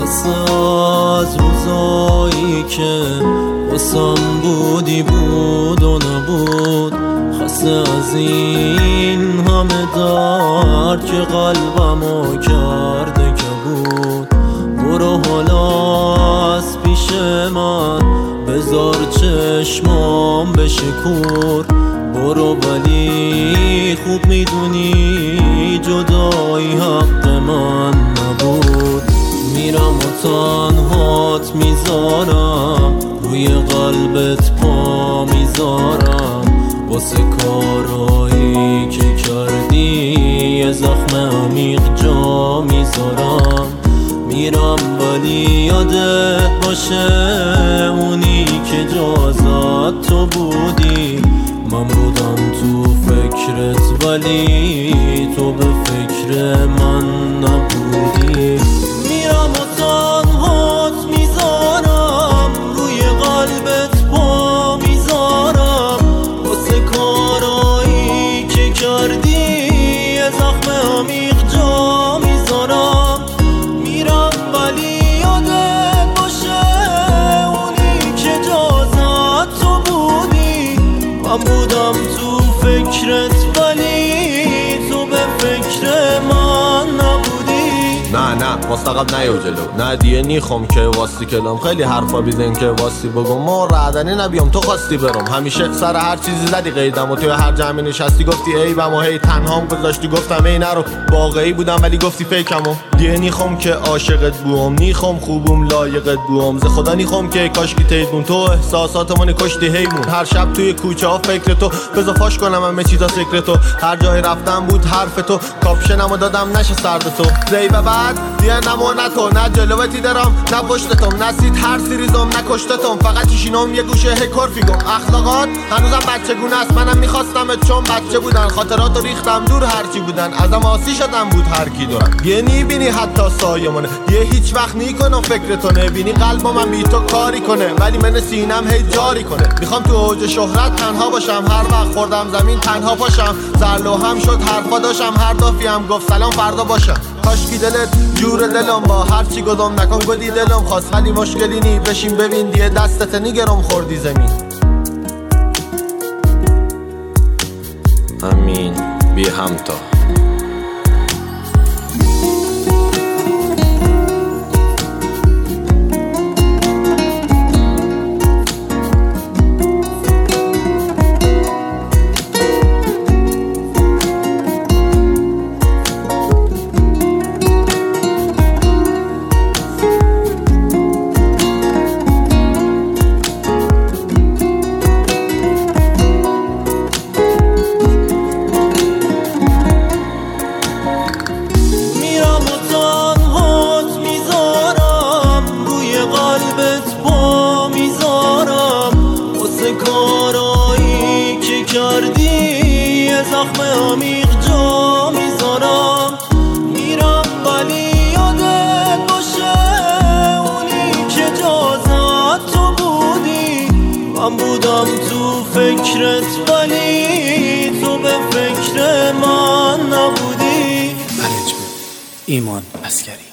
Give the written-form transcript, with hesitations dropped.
واسه از روزایی که واسم بودی بود و نبود، خسته از این همه درد که قلبمو کرده که بود. برو حالا از پیش من، بذار چشمام بشه کور. برو ولی خوب میدونی جدایی حق من نبود. میرم و تنهات میذارم، روی قلبت پا میذارم، واسه کارایی که کردی یه زخم عمیق جا میذارم. میرم ولی یادت باشه اونی که جازت تو بودی. من بودم تو فکرت ولی تو به فکر من نبودی. میرم و تنهات میذارم، روی قلبت پا میذارم، واسه کارایی که کردی یه زخم عمیق جا میذارم. میرم ولی یادت باشه اونی که جازت تو بودی. من بودم تو فکرت ولی تو به فکر من نبودی. نه مستقب نیو جلو، نه دیگه نیخوام که واستی کلام. خیلی حرفا بیزن که واستی بگم، ما رعدنی نبیام تو خواستی برم. همیشه سر هر چیزی زدی قیدم و توی هر جمعی نشستی گفتی عیبم و هی تنهام گذاشتی. گفتم ای نرو، واقعی بودم ولی گفتی فیکم. و دیگه نیخوام که عاشقت بوم، نیخوام خوبم لایقت بوم. ز خدا نیخوام که کاشکی تیدون، تو احساسات من کشتی هیمون. هر شب توی کوچه ها فکر تو، بذار فاش کنم همه چیزا سکر تو. هر جای رفتم بود حرف تو، کاپشنمو دادم نشه سرد تو. زی به بعد دیگه نمونه تو، نه جلوتی دارم نه پشتتم، نه سید هر سریزم نه کشتتم. فقط چیشینم یه گوشه هکرفیگم. اخلاقات هنوزم بچگونه است، منم میخواستمت چون بچه بودن. خاطراتو ریختم دور هرچی بودن، ازم آسی شدم بود هر کی دورم. یه نیبینی حتی سایمونه، یه هیچ وقت نیکنم فکرتو نبینی. قلبم بی تو کاری کنه ولی من سینم هی جاری کنه. میخوام تو اوج شهرت تنها باشم، هر وقت خوردم زمین تنها پاشم. زرلو هم شد حرفا داشم، هر دافی هم گفت سلام فردا باشم. کاشکی دلت جور دلم با هر چی گدام نکن گدی دلم خواست. ولی مشکلی نی بشین ببین دیگه دستت نیگرم خوردی زمین. امین بی همتا. کارایی که کردی یه زخم عمیق جا میذارم. میرم ولی یادت باشه اونی که جازت تو بودی. من بودم تو فکرت ولی تو به فکر من نبودی. ایمان عسکری.